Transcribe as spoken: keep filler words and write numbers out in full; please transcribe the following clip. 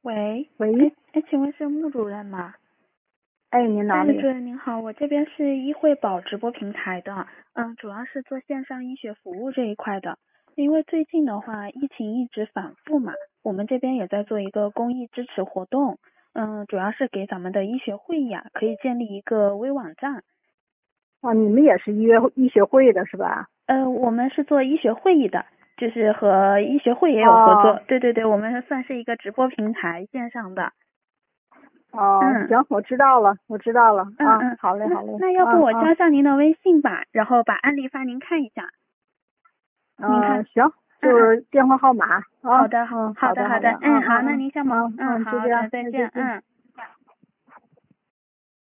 喂， 喂， 哎哎，请问是穆主任吗？ 哎，您哪哎， 里？ 主任您好，我这边是医惠保直播平台的，嗯，主要是做线上医学服务这一块的。因为最近的话，疫情一直反复嘛，我们这边也在做一个公益支持活动，嗯，主要是给咱们的医学会议啊，可以建立一个微网站。 啊，你们也是医约医学会的是吧？ 呃，我们是做医学会议的，就是和医学会也有合作。 哦对对对，我们算是一个直播平台，线上的。 哦， 嗯。 行，我知道了，我知道了啊， 嗯嗯， 好嘞， 那好嘞， 那要不我啊啊加上您的微信吧，然后把案例发您看一下。您啊， 看， 行， 嗯嗯， 就是电话号码啊， 好的， 嗯， 好的好的， 好的好的， 嗯嗯好，那您先忙， 嗯嗯嗯嗯，就好， 这样， 再见， 哎再见。 嗯。